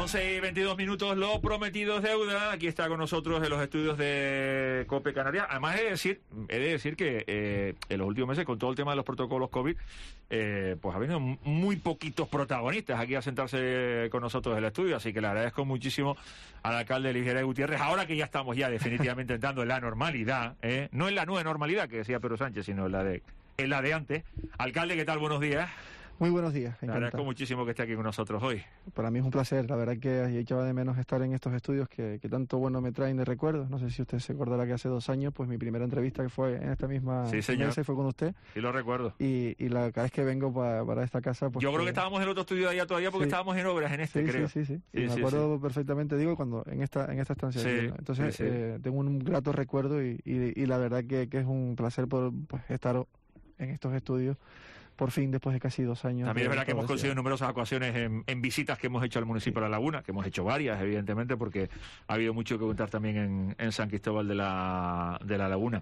11:22, lo prometido es deuda. Aquí está con nosotros en los estudios de COPE Canarias. Además, he de decir que en los últimos meses, con todo el tema de los protocolos COVID, pues ha venido muy poquitos protagonistas aquí a sentarse con nosotros en el estudio. Así que le agradezco muchísimo al alcalde Luis Geray Gutiérrez. Ahora que ya estamos definitivamente entrando en la normalidad, no en la nueva normalidad que decía Pedro Sánchez, sino en la de antes. Alcalde, ¿qué tal? Buenos días. Muy buenos días. Le agradezco muchísimo que esté aquí con nosotros hoy. Para mí es un placer, la verdad que echaba de menos estar en estos estudios que tanto bueno me traen de recuerdos. No sé si usted se acordará que hace 2 años, pues mi primera entrevista que fue en esta misma mesa fue con usted. Sí, lo recuerdo. Y cada vez que vengo para esta casa... Pues, yo creo que estábamos en el otro estudio de allá todavía porque estábamos en obras en este, creo. Sí, me acuerdo perfectamente, digo, cuando en esta estancia. Sí, entonces, tengo un grato recuerdo y la verdad que es un placer por estar en estos estudios. Por fin, después de casi 2 años. También es verdad que hemos conseguido numerosas ocasiones en visitas que hemos hecho al municipio de La Laguna, que hemos hecho varias, evidentemente, porque ha habido mucho que contar también en San Cristóbal de la Laguna.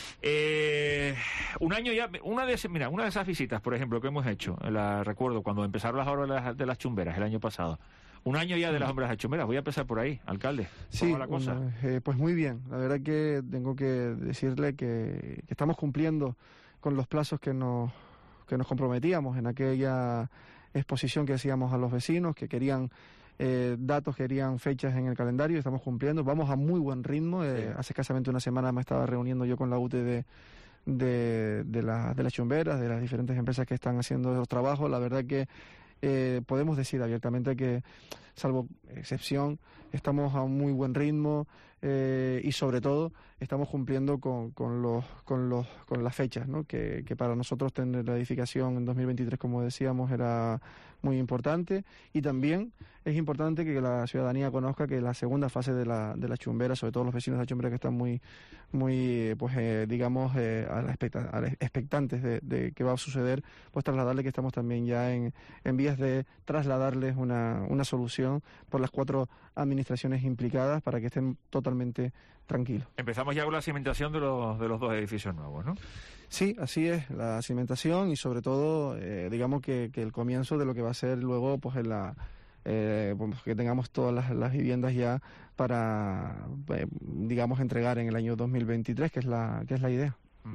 Un año ya, una de esas visitas, por ejemplo, que hemos hecho, la recuerdo cuando empezaron las obras de las chumberas el año pasado. Un año ya de las obras de chumberas. Voy a empezar por ahí, alcalde. Sí, la cosa? Pues muy bien. La verdad que tengo que decirle que estamos cumpliendo con los plazos que nos comprometíamos en aquella exposición que hacíamos a los vecinos, que querían datos, querían fechas en el calendario, estamos cumpliendo, vamos a muy buen ritmo. Hace escasamente una semana me estaba reuniendo yo con la UTE de las chumberas, de las diferentes empresas que están haciendo los trabajos. La verdad que podemos decir abiertamente que, salvo excepción, estamos a un muy buen ritmo y sobre todo estamos cumpliendo con las fechas, ¿no? Que para nosotros tener la edificación en 2023, como decíamos, era muy importante, y también es importante que la ciudadanía conozca que la segunda fase de la chumbera, sobre todo los vecinos de la chumbera que están muy expectantes de qué va a suceder, pues trasladarle que estamos también ya en vías de trasladarles una solución por las 4 administraciones implicadas para que estén totalmente tranquilos. Empezamos ya con la cimentación de los 2 edificios nuevos, ¿no? Sí, así es, la cimentación y sobre todo, digamos que el comienzo de lo que va a ser luego, pues que tengamos todas las viviendas ya para, digamos, entregar en el año 2023, que es la idea.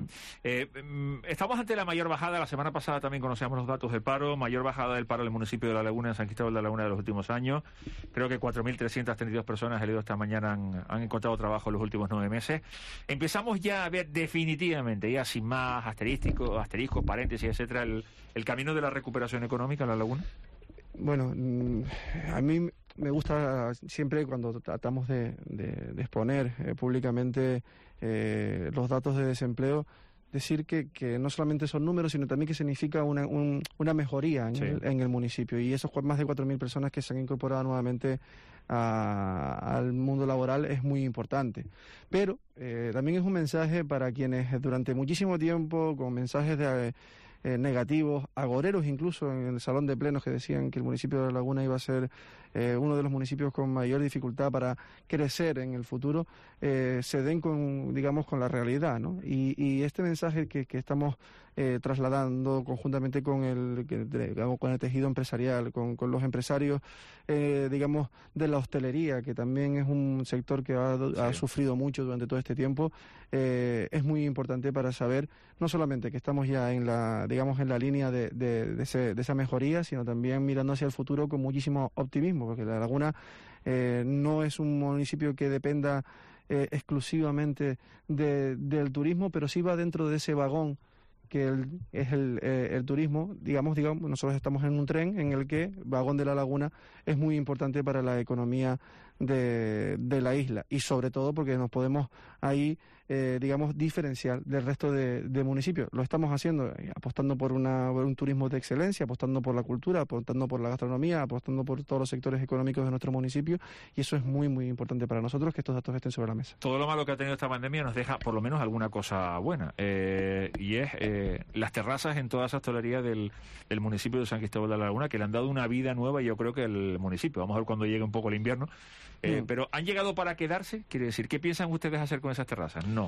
Estamos ante la mayor bajada. La semana pasada también conocíamos los datos del paro, mayor bajada del paro en el municipio de La Laguna, en San Cristóbal de La Laguna, de los últimos años. Creo que 4.332 personas, he leído esta mañana, han encontrado trabajo en los últimos 9 meses. Empezamos ya a ver definitivamente, ya sin más asteriscos, paréntesis, etcétera, el camino de la recuperación económica en La Laguna. Bueno, a mí me gusta siempre, cuando tratamos de exponer públicamente los datos de desempleo, decir que no solamente son números, sino también que significa una mejoría en el municipio. Y esos más de 4.000 personas que se han incorporado nuevamente al mundo laboral es muy importante. Pero también es un mensaje para quienes durante muchísimo tiempo, con mensajes negativos, agoreros incluso en el salón de plenos, que decían que el municipio de La Laguna iba a ser uno de los municipios con mayor dificultad para crecer en el futuro, se den con la realidad, ¿no? Y este mensaje que estamos trasladando conjuntamente con el tejido empresarial, con los empresarios, digamos, de la hostelería, que también es un sector que ha sufrido mucho durante todo este tiempo, es muy importante para saber no solamente que estamos ya en la línea de esa mejoría, sino también mirando hacia el futuro con muchísimo optimismo, porque La Laguna no es un municipio que dependa exclusivamente del turismo, pero sí va dentro de ese vagón que es el turismo. Digamos, nosotros estamos en un tren en el que el vagón de La Laguna es muy importante para la economía de la isla, y sobre todo porque nos podemos ahí diferenciar del resto de municipios. Lo estamos haciendo apostando por un turismo de excelencia, apostando por la cultura, apostando por la gastronomía, apostando por todos los sectores económicos de nuestro municipio, y eso es muy, muy importante para nosotros, que estos datos estén sobre la mesa. Todo lo malo que ha tenido esta pandemia nos deja por lo menos alguna cosa buena, y es las terrazas en toda esa hostelería del municipio de San Cristóbal de La Laguna, que le han dado una vida nueva, y yo creo que el municipio, vamos a ver cuando llegue un poco el invierno, pero ¿han llegado para quedarse? Quiere decir, ¿qué piensan ustedes hacer con esas terrazas? No.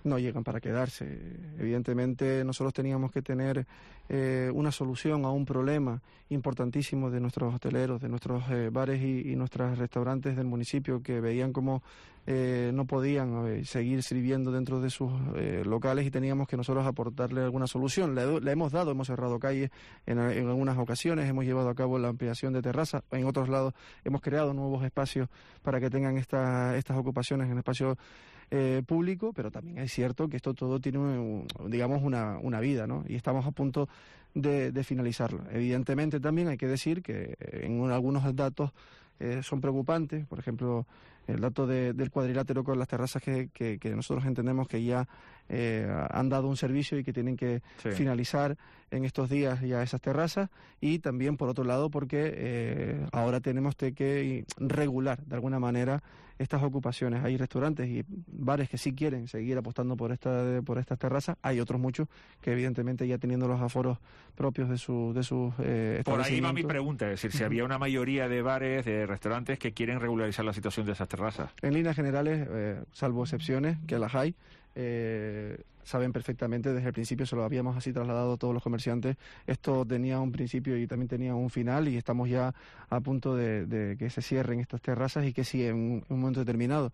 no llegan para quedarse. Evidentemente nosotros teníamos que tener una solución a un problema importantísimo de nuestros hoteleros, de nuestros bares y nuestros restaurantes del municipio, que veían como no podían seguir sirviendo dentro de sus locales, y teníamos que nosotros aportarle alguna solución. Le hemos dado, hemos cerrado calles en algunas ocasiones, hemos llevado a cabo la ampliación de terrazas, en otros lados hemos creado nuevos espacios para que tengan estas ocupaciones en espacios público, pero también es cierto que esto todo tiene, digamos, una vida, ¿no? Y estamos a punto de finalizarlo. Evidentemente también hay que decir que en algunos datos son preocupantes. Por ejemplo, el dato del cuadrilátero con las terrazas que nosotros entendemos que ya han dado un servicio y que tienen que finalizar en estos días ya esas terrazas, y también por otro lado porque ahora tenemos que regular de alguna manera estas ocupaciones. Hay restaurantes y bares que sí quieren seguir apostando por estas terrazas, hay otros muchos que evidentemente ya teniendo los aforos propios de sus establecimientos. Por ahí va mi pregunta, es decir, si había una mayoría de bares, de restaurantes que quieren regularizar la situación de esas terrazas. En líneas generales, salvo excepciones, que las hay, saben perfectamente desde el principio, se lo habíamos así trasladado a todos los comerciantes, esto tenía un principio y también tenía un final, y estamos ya a punto de que se cierren estas terrazas, y que si en un momento determinado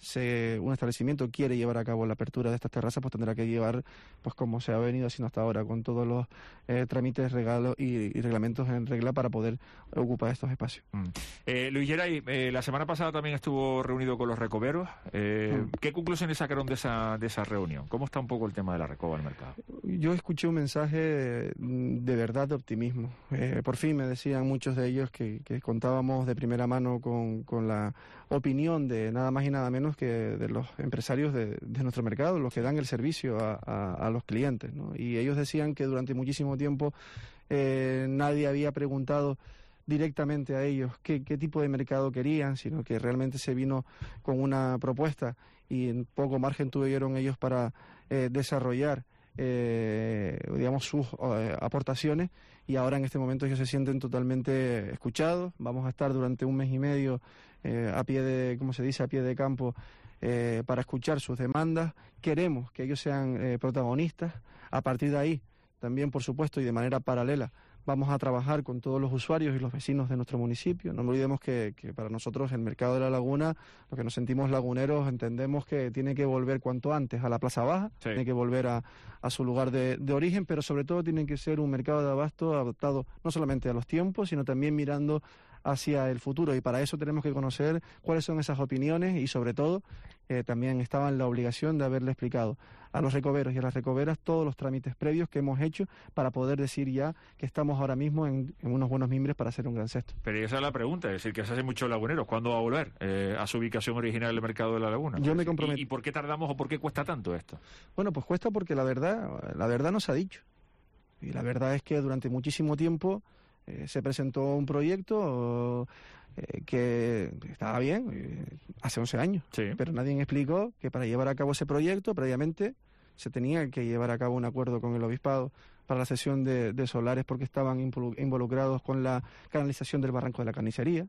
un establecimiento quiere llevar a cabo la apertura de estas terrazas, pues tendrá que llevar, pues como se ha venido haciendo hasta ahora, con todos los trámites, regalos y reglamentos en regla para poder ocupar estos espacios. Luis Geray, la semana pasada también estuvo reunido con los recoveros. ¿Qué conclusiones sacaron de esa reunión? ¿Cómo está un poco el tema de la recoba en el mercado? Yo escuché un mensaje de verdad, de optimismo. Por fin me decían muchos de ellos que contábamos de primera mano con la opinión de nada más y nada menos que de los empresarios de nuestro mercado, los que dan el servicio a los clientes, ¿no? Y ellos decían que durante muchísimo tiempo nadie había preguntado directamente a ellos qué tipo de mercado querían, sino que realmente se vino con una propuesta, y en poco margen tuvieron ellos para desarrollar digamos sus aportaciones, y ahora en este momento ellos se sienten totalmente escuchados. Vamos a estar durante un mes y medio a pie de, como se dice, a pie de campo para escuchar sus demandas. Queremos que ellos sean protagonistas. A partir de ahí, también por supuesto y de manera paralela, vamos a trabajar con todos los usuarios y los vecinos de nuestro municipio. No olvidemos que para nosotros el mercado de la Laguna, los que nos sentimos laguneros, entendemos que tiene que volver cuanto antes a la Plaza Baja, tiene que volver a su lugar de origen, pero sobre todo tiene que ser un mercado de abasto adaptado no solamente a los tiempos, sino también mirando hacia el futuro, y para eso tenemos que conocer cuáles son esas opiniones, y sobre todo también estaba en la obligación de haberle explicado a los recoveros y a las recoveras todos los trámites previos que hemos hecho para poder decir ya que estamos ahora mismo en unos buenos mimbres para hacer un gran cesto. Pero esa es la pregunta, es decir, que se hace muchos laguneros. ¿Cuándo va a volver a su ubicación original del mercado de la Laguna? Yo me comprometo. ¿Y por qué tardamos o por qué cuesta tanto esto? Bueno, pues cuesta porque la verdad no se ha dicho. Y la verdad es que durante muchísimo tiempo se presentó un proyecto que estaba bien hace 11 años, pero nadie explicó que para llevar a cabo ese proyecto previamente se tenía que llevar a cabo un acuerdo con el obispado para la cesión de solares, porque estaban involucrados con la canalización del Barranco de la Carnicería,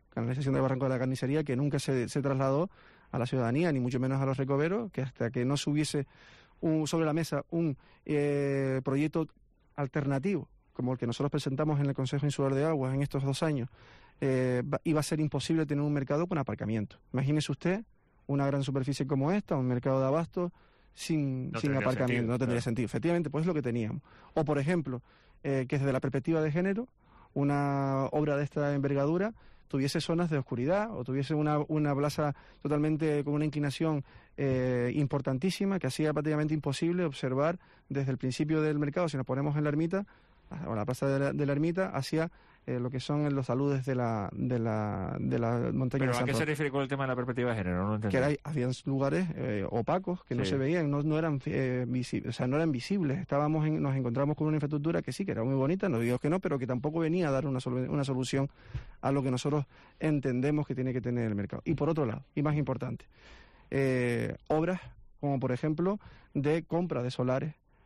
que nunca se trasladó a la ciudadanía, ni mucho menos a los recoveros, que hasta que no se hubiese sobre la mesa un proyecto alternativo como el que nosotros presentamos en el Consejo Insular de Aguas en estos 2 años, iba a ser imposible tener un mercado con aparcamiento. Imagínese usted una gran superficie como esta, un mercado de abasto sin aparcamiento, no tendría sentido. Efectivamente, pues es lo que teníamos. O, por ejemplo, que desde la perspectiva de género, una obra de esta envergadura tuviese zonas de oscuridad, o tuviese una plaza totalmente con una inclinación importantísima, que hacía prácticamente imposible observar desde el principio del mercado, si nos ponemos en la ermita, o la plaza de la ermita, hacia lo que son los taludes de la montaña. ¿Pero a qué se refiere con el tema de la perspectiva de género? No entiendo. Que habían lugares opacos que no se veían, no eran visibles, o sea, no eran visibles. Nos encontramos con una infraestructura que sí, que era muy bonita, no digo que no, pero que tampoco venía a dar una solución a lo que nosotros entendemos que tiene que tener el mercado. Y por otro lado, y más importante, obras como por ejemplo de compra de solares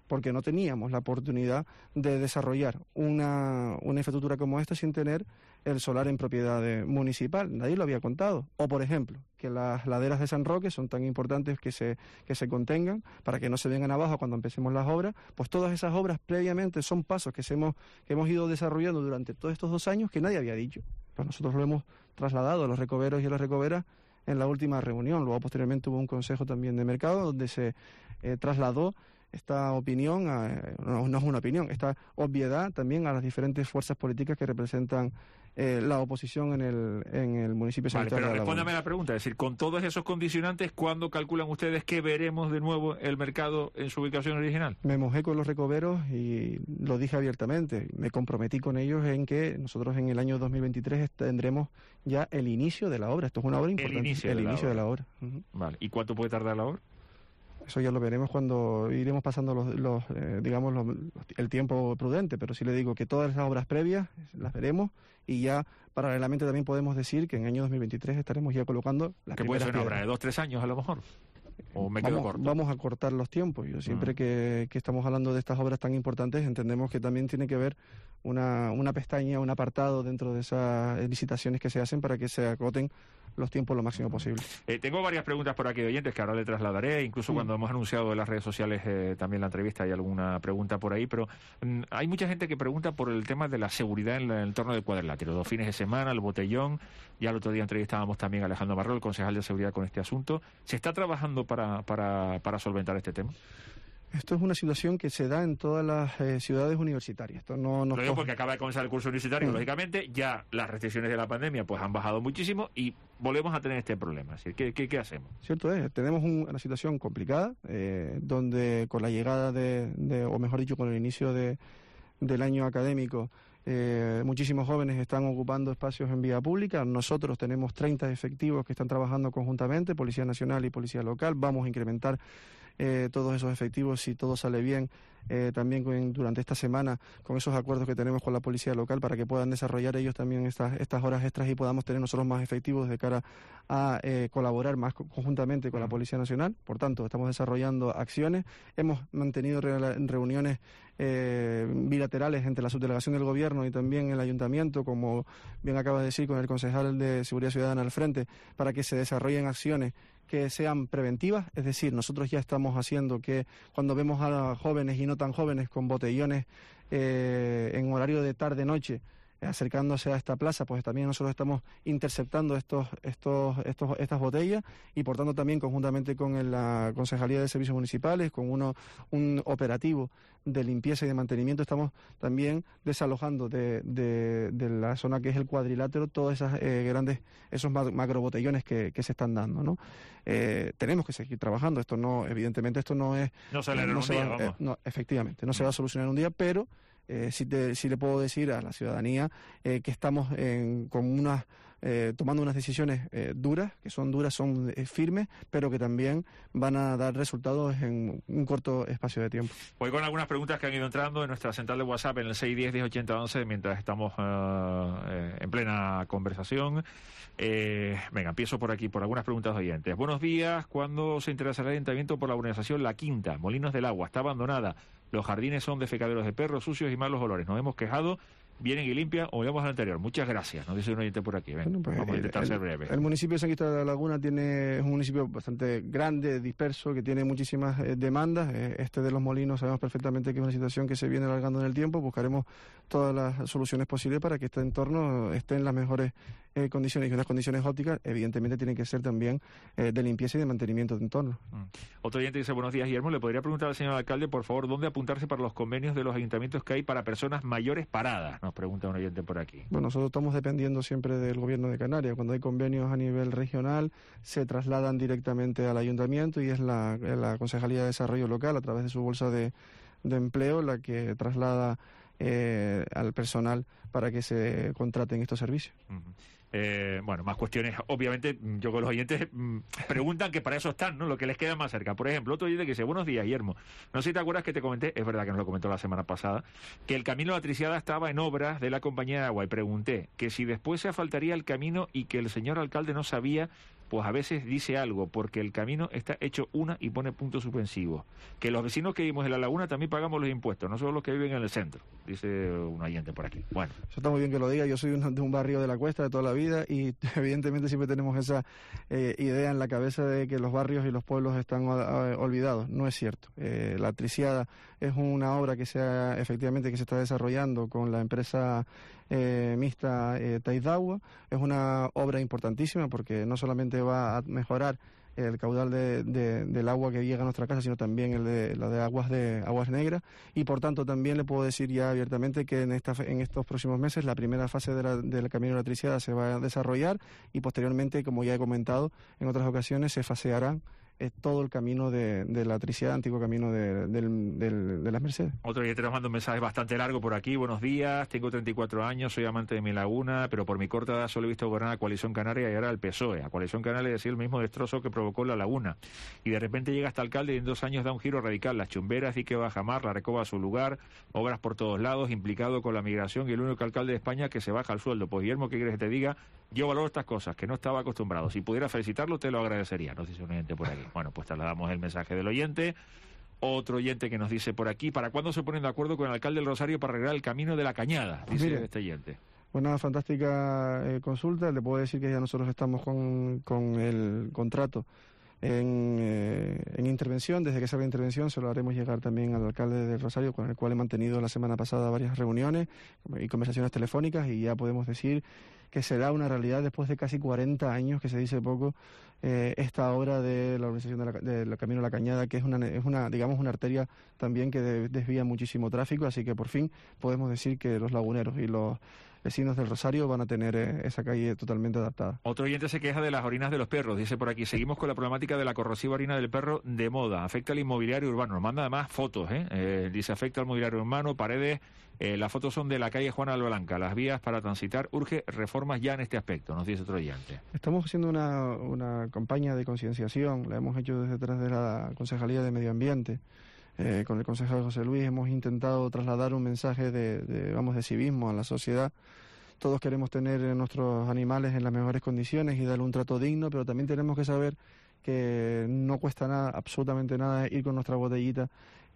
porque no teníamos la oportunidad de desarrollar una infraestructura como esta sin tener el solar en propiedad municipal. Nadie lo había contado. O, por ejemplo, que las laderas de San Roque son tan importantes que se contengan para que no se vengan abajo cuando empecemos las obras. Pues todas esas obras previamente son pasos que hemos ido desarrollando durante todos estos 2 años que nadie había dicho. Pues nosotros lo hemos trasladado a los recoveros y a las recoveras en la última reunión. Luego, posteriormente, hubo un consejo también de mercado donde se trasladó esta opinión, no es una opinión, esta obviedad también a las diferentes fuerzas políticas que representan la oposición en el municipio. Vale, pero respóndame la pregunta, es decir, con todos esos condicionantes, ¿cuándo calculan ustedes que veremos de nuevo el mercado en su ubicación original? Me mojé con los recoveros y lo dije abiertamente, me comprometí con ellos en que nosotros en el año 2023 tendremos ya el inicio de la obra. Esto es una obra importante. El inicio de la obra. Vale, ¿y cuánto puede tardar la obra? Eso ya lo veremos cuando iremos pasando el tiempo prudente, pero sí le digo que todas esas obras previas las veremos y ya paralelamente también podemos decir que en el año 2023 estaremos ya colocando las primeras piedras. ¿Que puede ser una obra de 2-3 años a lo mejor? ¿O me quedo corto? Vamos a cortar los tiempos. Yo siempre que estamos hablando de estas obras tan importantes entendemos que también tiene que haber una pestaña, un apartado dentro de esas licitaciones que se hacen para que se acoten los tiempos lo máximo posible. Tengo varias preguntas por aquí de oyentes que ahora le trasladaré, incluso cuando hemos anunciado en las redes sociales también la entrevista hay alguna pregunta por ahí, pero hay mucha gente que pregunta por el tema de la seguridad en el entorno del cuadrilátero, 2 fines de semana, el botellón, ya el otro día entrevistábamos también a Alejandro Marró, el concejal de seguridad, con este asunto. ¿Se está trabajando para solventar este tema? Esto es una situación que se da en todas las ciudades universitarias. Esto no lo digo porque acaba de comenzar el curso universitario, lógicamente, ya las restricciones de la pandemia pues han bajado muchísimo y volvemos a tener este problema. Es decir, ¿qué hacemos? Cierto es, tenemos una situación complicada, donde con la llegada o mejor dicho, con el inicio del año académico, muchísimos jóvenes están ocupando espacios en vía pública. Nosotros tenemos 30 efectivos que están trabajando conjuntamente, Policía Nacional y Policía Local. Vamos a incrementar todos esos efectivos, si todo sale bien, también durante esta semana, con esos acuerdos que tenemos con la Policía Local, para que puedan desarrollar ellos también estas horas extras y podamos tener nosotros más efectivos de cara a colaborar más conjuntamente con la Policía Nacional. Por tanto, estamos desarrollando acciones. Hemos mantenido reuniones bilaterales entre la subdelegación del Gobierno y también el Ayuntamiento, como bien acabas de decir, con el concejal de Seguridad Ciudadana al frente, para que se desarrollen acciones que sean preventivas. Es decir, nosotros ya estamos haciendo que cuando vemos a jóvenes y no tan jóvenes con botellones en horario de tarde-noche acercándose a esta plaza, pues también nosotros estamos interceptando estas botellas y por tanto también conjuntamente con la Concejalía de Servicios Municipales, con un operativo de limpieza y de mantenimiento, estamos también desalojando de la zona que es el cuadrilátero todos esos macrobotellones que se están dando, ¿no? Tenemos que seguir trabajando. Evidentemente esto no es... No sale en un día, vamos. No, efectivamente, no se va a solucionar en un día, pero sí le puedo decir a la ciudadanía que estamos tomando unas decisiones duras, son firmes, pero que también van a dar resultados en un corto espacio de tiempo. Voy con algunas preguntas que han ido entrando en nuestra central de WhatsApp en el 610-1080-11 mientras estamos en plena conversación. Venga, empiezo por aquí, por algunas preguntas de oyentes. Buenos días. ¿Cuándo se interesará el Ayuntamiento por la urbanización La Quinta? Molinos del Agua, está abandonada. Los jardines son defecaderos de perros, sucios y malos olores. Nos hemos quejado, vienen y limpian, o vamos al anterior. Muchas gracias, nos dice un oyente por aquí. Venga, pues vamos a intentar ser breves. El municipio de San Cristóbal de la Laguna es un municipio bastante grande, disperso, que tiene muchísimas demandas. De los molinos sabemos perfectamente que es una situación que se viene alargando en el tiempo. Buscaremos todas las soluciones posibles para que este entorno esté en las mejores condiciones, y unas condiciones ópticas evidentemente tienen que ser también de limpieza y de mantenimiento de entorno. Otro oyente dice: buenos días, Guillermo, ¿le podría preguntar al señor alcalde, por favor, dónde apuntarse para los convenios de los ayuntamientos que hay para personas mayores paradas? Nos pregunta un oyente por aquí. Bueno, nosotros estamos dependiendo siempre del Gobierno de Canarias. Cuando hay convenios a nivel regional se trasladan directamente al ayuntamiento y es la Concejalía de Desarrollo Local, a través de su bolsa de empleo, la que traslada al personal para que se contraten estos servicios. Bueno, más cuestiones. Obviamente, yo con los oyentes preguntan que para eso están, ¿no? Lo que les queda más cerca. Por ejemplo, otro oyente que dice: buenos días, Guillermo. No sé si te acuerdas que te comenté, es verdad que nos lo comentó la semana pasada, que el camino de la Triciada estaba en obras de la compañía de agua, y pregunté que si después se asfaltaría el camino y que el señor alcalde no sabía pues a veces dice algo, porque el camino está hecho una y pone puntos suspensivos. Que los vecinos que vivimos en la laguna también pagamos los impuestos, no solo los que viven en el centro, dice un oyente por aquí. Bueno. Eso está muy bien que lo diga. Yo soy de un barrio de la Cuesta de toda la vida y evidentemente siempre tenemos esa idea en la cabeza de que los barrios y los pueblos están olvidados. No es cierto. La Triciada es una obra que efectivamente que se está desarrollando con la empresa mixta Taidagua. Es una obra importantísima porque no solamente va a mejorar el caudal del agua que llega a nuestra casa, sino también la de aguas negras, y por tanto también le puedo decir ya abiertamente que en estos próximos meses la primera fase del Camino de la Triciada se va a desarrollar y posteriormente, como ya he comentado en otras ocasiones, se fasearán todo el camino de la Triciada, antiguo camino de las Mercedes. Otro día te nos manda un mensaje bastante largo por aquí. Buenos días, tengo 34 años, soy amante de mi laguna, pero por mi corta edad solo he visto gobernar a Coalición Canaria y ahora al PSOE. A Coalición Canaria decía el mismo destrozo que provocó la laguna. Y de repente llega hasta alcalde y en 2 años da un giro radical. Las chumberas, dique bajamar, la recoba a su lugar, obras por todos lados, implicado con la migración y el único alcalde de España que se baja el sueldo. Pues Guillermo, ¿qué quieres que te diga? Yo valoro estas cosas, que no estaba acostumbrado. Si pudiera felicitarlo, te lo agradecería. Nos dice un oyente por aquí. Bueno, pues trasladamos el mensaje del oyente. Otro oyente que nos dice por aquí, ¿para cuándo se ponen de acuerdo con el alcalde del Rosario para arreglar el camino de la Cañada? Dice este oyente. Una fantástica consulta. Le puedo decir que ya nosotros estamos con el contrato en intervención. Desde que salga intervención se lo haremos llegar también al alcalde del Rosario, con el cual he mantenido la semana pasada varias reuniones y conversaciones telefónicas, y ya podemos decir que será una realidad después de casi 40 años, que se dice poco, esta obra de la organización del Camino de la Cañada, que es una digamos una arteria también que desvía muchísimo tráfico, así que por fin podemos decir que los laguneros y los vecinos del Rosario van a tener esa calle totalmente adaptada. Otro oyente se queja de las orinas de los perros. Dice por aquí, seguimos con la problemática de la corrosiva orina del perro de moda. Afecta al inmobiliario urbano. Nos manda además fotos, dice, afecta al mobiliario urbano, paredes. Las fotos son de la calle Juana Alblanca. Las vías para transitar, urge reformas ya en este aspecto, nos dice otro oyente. Estamos haciendo una campaña de concienciación. La hemos hecho desde detrás de la Concejalía de Medio Ambiente. Con el concejal José Luis hemos intentado trasladar un mensaje de civismo a la sociedad. Todos queremos tener nuestros animales en las mejores condiciones y darle un trato digno, pero también tenemos que saber que no cuesta nada, absolutamente nada, ir con nuestra botellita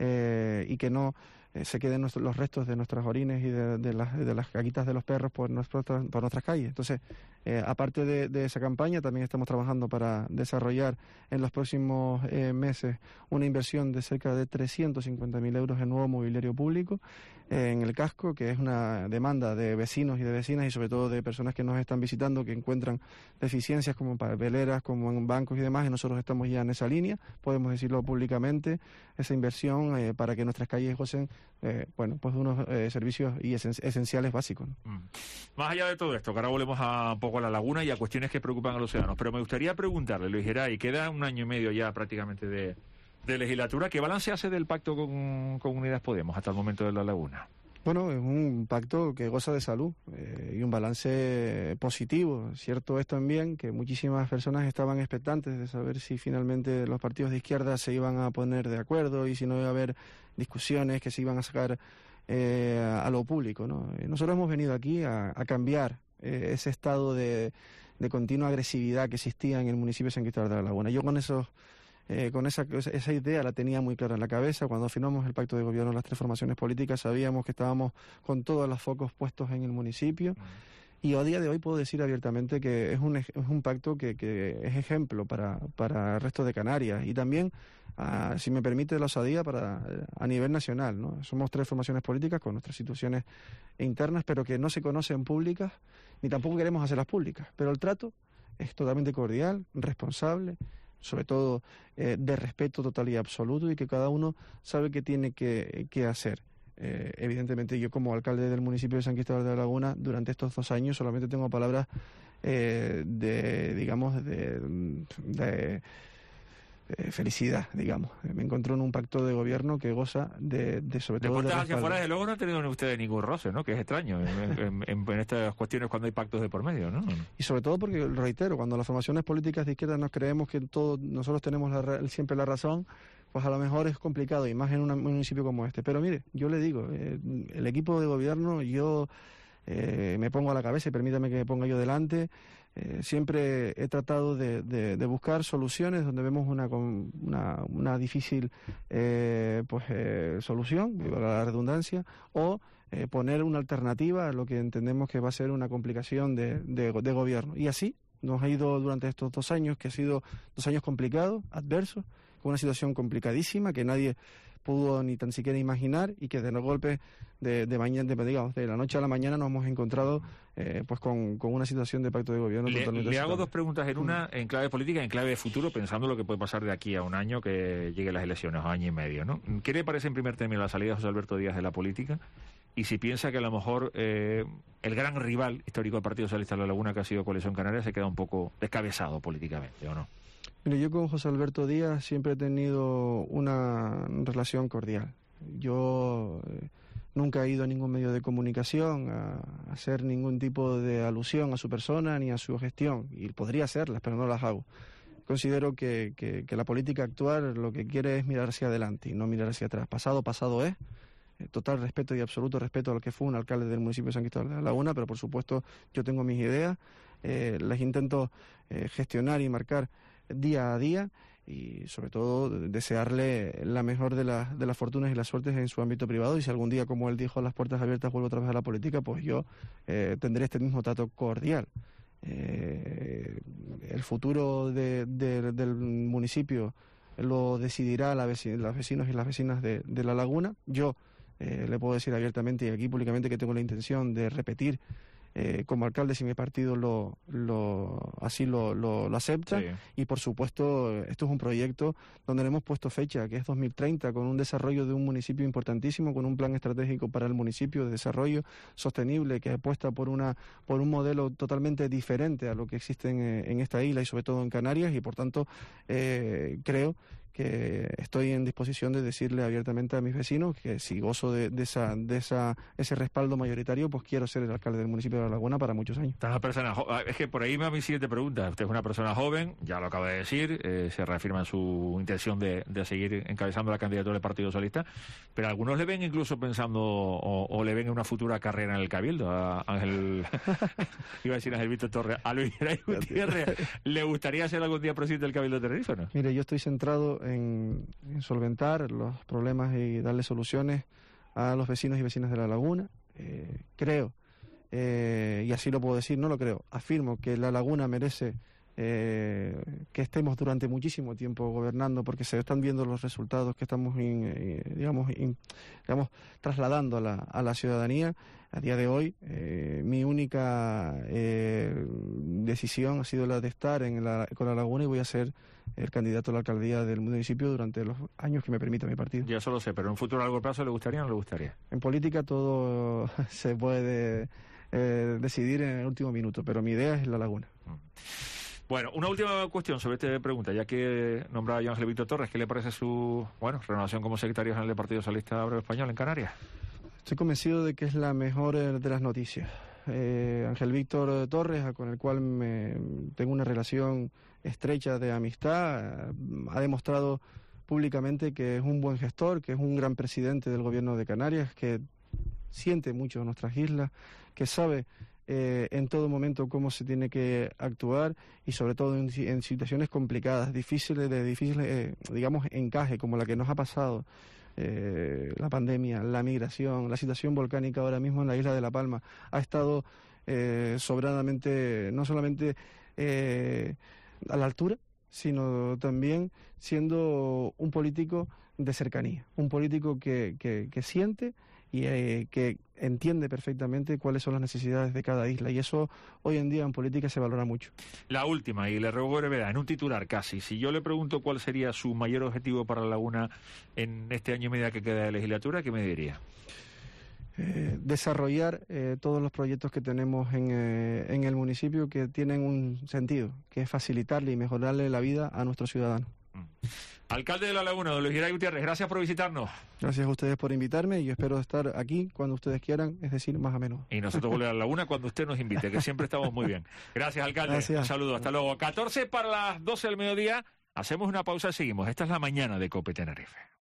y que no se queden los restos de nuestras orines y de las caquitas de los perros por nuestras calles. Entonces, aparte de esa campaña, también estamos trabajando para desarrollar en los próximos meses una inversión de cerca de 350.000 euros en nuevo mobiliario público en el casco, que es una demanda de vecinos y de vecinas y sobre todo de personas que nos están visitando, que encuentran deficiencias como papeleras, como en bancos y demás, y nosotros estamos ya en esa línea, podemos decirlo públicamente, esa inversión para que nuestras calles gocen pues de unos servicios y esenciales básicos, ¿no? Más allá de todo esto, que ahora volvemos un poco a la laguna y a cuestiones que preocupan a los ciudadanos, pero me gustaría preguntarle, Luis Geray, queda 1 año y medio ya prácticamente de legislatura, ¿qué balance hace del pacto con Unidas Podemos hasta el momento de la laguna? Bueno, es un pacto que goza de salud y un balance positivo. Cierto es también que muchísimas personas estaban expectantes de saber si finalmente los partidos de izquierda se iban a poner de acuerdo y si no iba a haber discusiones que se iban a sacar a lo público, ¿no? Nosotros hemos venido aquí a cambiar ese estado de continua agresividad que existía en el municipio de San Cristóbal de la Laguna. Yo con esa idea la tenía muy clara en la cabeza. Cuando firmamos el pacto de gobierno, las 3 formaciones políticas, sabíamos que estábamos con todos los focos puestos en el municipio. Y a día de hoy puedo decir abiertamente que es un pacto que es ejemplo para el resto de Canarias y también, si me permite la osadía, a nivel nacional, ¿no? Somos 3 formaciones políticas con nuestras instituciones internas, pero que no se conocen públicas, ni tampoco queremos hacerlas públicas. Pero el trato es totalmente cordial, responsable, sobre todo de respeto total y absoluto, y que cada uno sabe qué tiene que hacer. Evidentemente yo como alcalde del municipio de San Cristóbal de la Laguna durante estos 2 años solamente tengo palabras de felicidad, digamos. Me encontró en un pacto de gobierno que goza de sobre todo... De puertas hacia afuera, desde luego, no han tenido ustedes ningún roce, ¿no? Que es extraño en estas cuestiones cuando hay pactos de por medio, ¿no? Y sobre todo porque, reitero, cuando las formaciones políticas de izquierda nos creemos que nosotros tenemos siempre la razón, pues a lo mejor es complicado, y más en un municipio como este. Pero mire, yo le digo, el equipo de gobierno, yo me pongo a la cabeza, y permítame que me ponga yo delante, siempre he tratado de buscar soluciones donde vemos una difícil solución, la redundancia, o poner una alternativa a lo que entendemos que va a ser una complicación de gobierno. Y así nos ha ido durante estos 2 años, que ha sido 2 años complicados, adversos, con una situación complicadísima que nadie pudo ni tan siquiera imaginar, y que de los golpes de la noche a la mañana nos hemos encontrado con una situación de pacto de gobierno totalmente. Le hago 2 preguntas en una, en clave política y en clave de futuro, pensando lo que puede pasar de aquí a 1 año que lleguen las elecciones, 1 año y medio, ¿no? ¿Qué le parece en primer término la salida de José Alberto Díaz de la política? Y si piensa que a lo mejor el gran rival histórico del Partido Socialista de La Laguna, que ha sido Coalición Canaria, se queda un poco descabezado políticamente, ¿o no? Mire, yo con José Alberto Díaz siempre he tenido una relación cordial. Yo nunca he ido a ningún medio de comunicación a hacer ningún tipo de alusión a su persona ni a su gestión, y podría hacerlas, pero no las hago. Considero que la política actual lo que quiere es mirar hacia adelante y no mirar hacia atrás. Pasado es. Total respeto y absoluto respeto a lo que fue un alcalde del municipio de San Cristóbal de La Laguna, pero por supuesto yo tengo mis ideas, las intento gestionar y marcar día a día, y sobre todo desearle la mejor de las fortunas y las suertes en su ámbito privado, y si algún día, como él dijo, las puertas abiertas, vuelvo otra vez a la política, pues yo tendré este mismo trato cordial. El futuro del municipio lo decidirá los vecinos y las vecinas de La Laguna. Yo le puedo decir abiertamente y aquí públicamente que tengo la intención de repetir como alcalde si mi partido así lo acepta. Sí. Y por supuesto esto es un proyecto donde le hemos puesto fecha, que es 2030, con un desarrollo de un municipio importantísimo, con un plan estratégico para el municipio de desarrollo sostenible que apuesta por un modelo totalmente diferente a lo que existe en esta isla y sobre todo en Canarias, y por tanto creo que estoy en disposición de decirle abiertamente a mis vecinos que si gozo de ese respaldo mayoritario, pues quiero ser el alcalde del municipio de La Laguna para muchos años. Es que por ahí me va mi siguiente pregunta. Usted es una persona joven, ya lo acaba de decir, se reafirma en su intención de seguir encabezando la candidatura del Partido Socialista, pero algunos le ven incluso pensando o le ven en una futura carrera en el Cabildo. A Ángel, iba a decir Ángel Víctor Torres, a Luis Geray Gutiérrez, ¿le gustaría ser algún día presidente del Cabildo de Tenerife o no? Mire, yo estoy centrado en solventar los problemas y darle soluciones a los vecinos y vecinas de La Laguna. Creo, y así lo puedo decir, no lo creo, afirmo que La Laguna merece que estemos durante muchísimo tiempo gobernando, porque se están viendo los resultados que estamos trasladando a la ciudadanía. A día de hoy, mi única decisión ha sido la de estar con La Laguna, y voy a ser el candidato a la alcaldía del municipio durante los años que me permita mi partido. Ya eso lo sé, pero en un futuro a largo plazo, ¿le gustaría o no le gustaría? En política todo se puede decidir en el último minuto, pero mi idea es La Laguna. Bueno, una última cuestión sobre esta pregunta, ya que nombraba yo a Ángel Víctor Torres, ¿qué le parece su renovación como secretario general del Partido Socialista Obrero Español en Canarias? Estoy convencido de que es la mejor de las noticias. Ángel Víctor Torres, con el cual tengo una relación estrecha de amistad, ha demostrado públicamente que es un buen gestor, que es un gran presidente del gobierno de Canarias, que siente mucho nuestras islas, que sabe en todo momento cómo se tiene que actuar, y sobre todo en situaciones complicadas, difíciles encaje, como la que nos ha pasado, la pandemia, la migración, la situación volcánica ahora mismo en la isla de La Palma. Ha estado sobradamente, no solamente a la altura, sino también siendo un político de cercanía, un político que siente y que entiende perfectamente cuáles son las necesidades de cada isla, y eso hoy en día en política se valora mucho. La última, y le ruego brevedad, en un titular casi, si yo le pregunto cuál sería su mayor objetivo para La Laguna en este año y medio que queda de legislatura, ¿qué me diría? Desarrollar todos los proyectos que tenemos en el municipio, que tienen un sentido, que es facilitarle y mejorarle la vida a nuestros ciudadanos. Alcalde de La Laguna, don Luis Geray Gutiérrez, gracias por visitarnos. Gracias a ustedes por invitarme, y yo espero estar aquí cuando ustedes quieran, es decir, más a menudo. Y nosotros volvemos a La Laguna cuando usted nos invite, que siempre estamos muy bien. Gracias, alcalde. Gracias. Un saludo, hasta luego. 14 para las 12 del mediodía, hacemos una pausa y seguimos. Esta es la mañana de COPE Tenerife.